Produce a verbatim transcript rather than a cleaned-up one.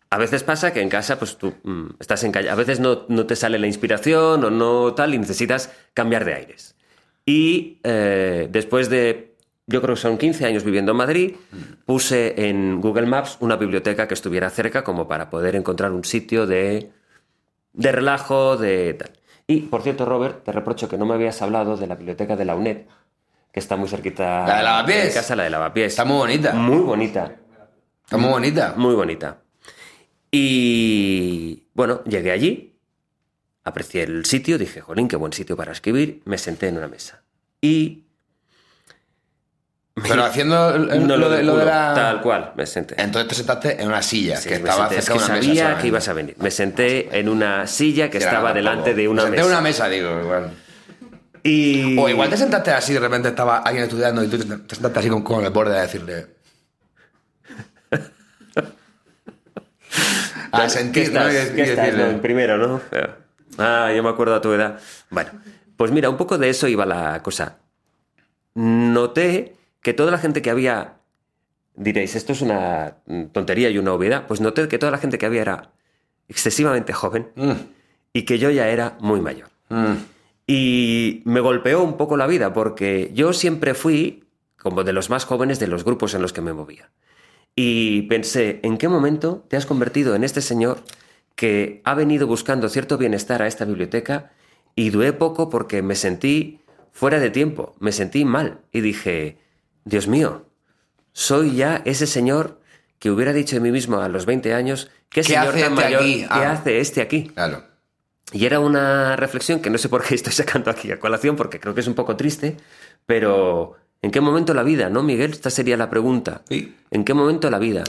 A veces pasa que en casa pues tú mmm, estás en calle, a veces no, no te sale la inspiración o no tal y necesitas cambiar de aires. Y eh, después de, yo creo que son quince años viviendo en Madrid, puse en Google Maps una biblioteca que estuviera cerca como para poder encontrar un sitio de, de relajo, de tal. Y, por cierto, Robert, te reprocho que no me habías hablado de la biblioteca de la UNED, que está muy cerquita ¿La de Lavapiés? de casa, la de Lavapiés. Está muy bonita. Muy bonita. Está muy bonita. Muy bonita. Y, bueno, llegué allí, aprecié el sitio, dije, jolín, qué buen sitio para escribir, me senté en una mesa. Y... Pero haciendo el, no lo, de, lo de la... Tal cual, me senté. Entonces te sentaste en una silla, Sí, que estaba senté, cerca es que de una sabía mesa. que solamente. ibas a venir. Me senté en una silla que Sí, estaba era delante poco. de una Me senté mesa. en una mesa, digo, igual. Y... O igual te sentaste así, de repente estaba alguien estudiando y tú te, te sentaste así con, con el borde a decirle... a sentir, ¿Qué estás? ¿no? Y, ¿Qué y estás? decirle... No, en primero, ¿no? Ah, yo me acuerdo a tu edad. Bueno, pues mira, un poco de eso iba la cosa. Noté que toda la gente que había... Diréis, esto es una tontería y una obviedad. Pues noté que toda la gente que había era excesivamente joven Mm. y que yo ya era muy mayor. Mm. Y me golpeó un poco la vida porque yo siempre fui como de los más jóvenes de los grupos en los que me movía. Y pensé, ¿en qué momento te has convertido en este señor que ha venido buscando cierto bienestar a esta biblioteca? Y duré poco porque me sentí fuera de tiempo, me sentí mal. Y dije, Dios mío, soy ya ese señor que hubiera dicho de mí mismo a los veinte años, ¿qué, ¿Qué señor hace tan este mayor? aquí? ¿Qué Ah. hace este aquí? Claro. Y era una reflexión que no sé por qué estoy sacando aquí a colación, porque creo que es un poco triste, pero ¿en qué momento la vida, no, Miguel? Esta sería la pregunta. Sí. ¿En qué momento la vida